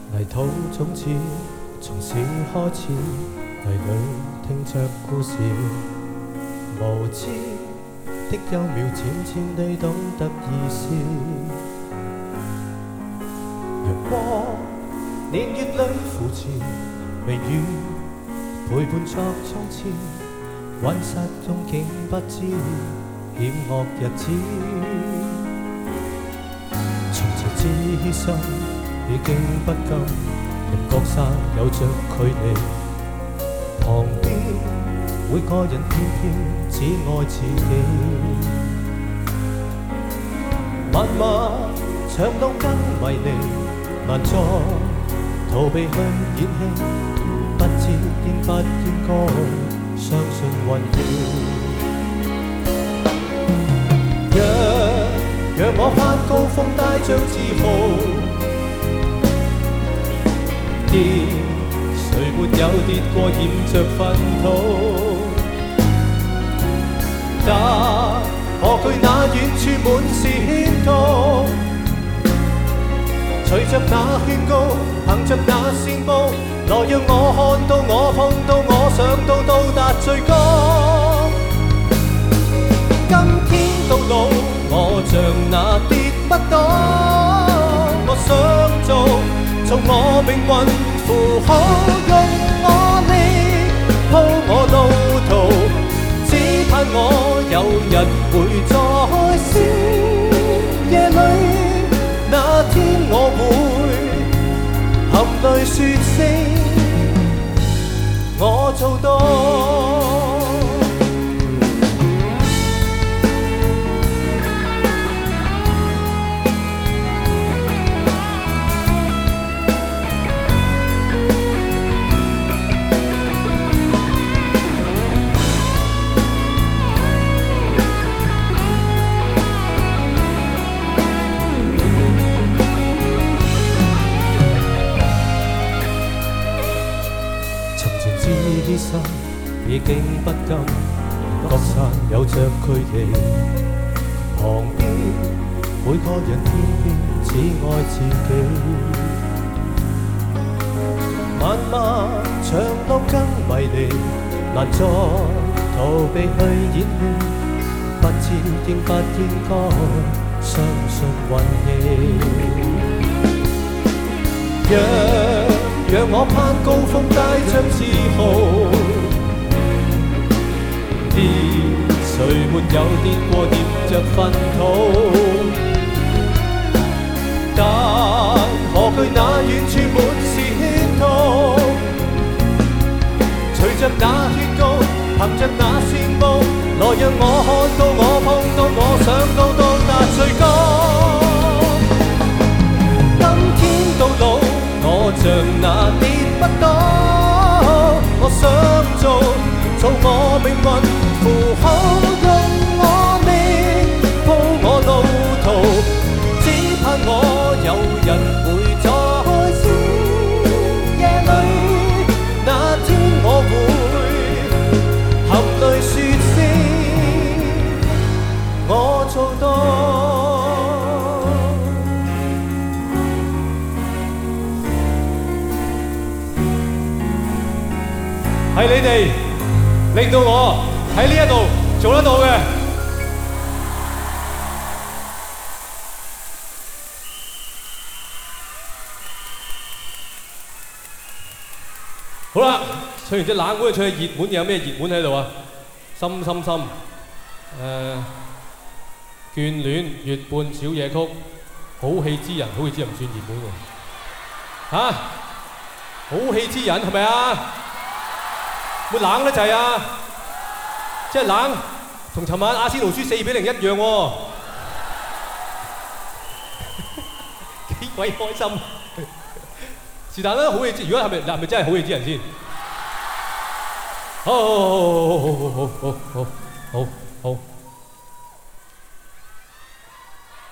泥土種子從小開始，泥裏聽着故事，無知的幽渺漸漸地懂得意思。陽光年月裏扶持，微雨陪伴着從前，溫室中竟不知險惡日子。從前自信已經不甘，人各散有着距離，旁邊每個人偏偏只愛自己。漫漫長路更迷離，難再逃避去演戲，不知應不應該相信運氣。讓我攀高峰帶着自豪，誰沒有跌過染着糞土？但何懼那遠處滿是險途，隨着那勸告，行着那線步，來讓我看到我碰到我想到到達最高。今天到老，我像那跌不倒，我想做我命運符號，用我力鋪我路途，只盼我有日會在小夜裏，那天我會含淚説聲我做到。自身已經不甘，各散有着距離，旁邊每個人偏偏只愛自己。漫漫長路更迷離，難再逃避去演戲，不知應不應該相信運氣。讓我攀高峰帶着自豪，誰沒有跌過染着糞土？但何懼那遠處滿是險途，隨着那勸告，憑着那線步，來讓我看到我碰到我想到到達最高。今天到老，我像那跌不倒，我想做我命運符號，用我力鋪我路途，只盼我有日會在小夜裏，那天我會含淚説聲我做到。係你哋令到我喺呢一度做得到嘅。好啦，唱完隻冷門，唱熱門，有咩熱門喺度啊？心心心，眷戀、月半、小夜曲、好戲之人，好戲之人唔算熱門喎。嚇，好戲之人係咪啊？會冷得滯啊！即係冷，同尋晚阿仙奴輸4-0一樣喎，幾鬼開心！是但啦，好戲之，如果係咪真係好戲之人先？好。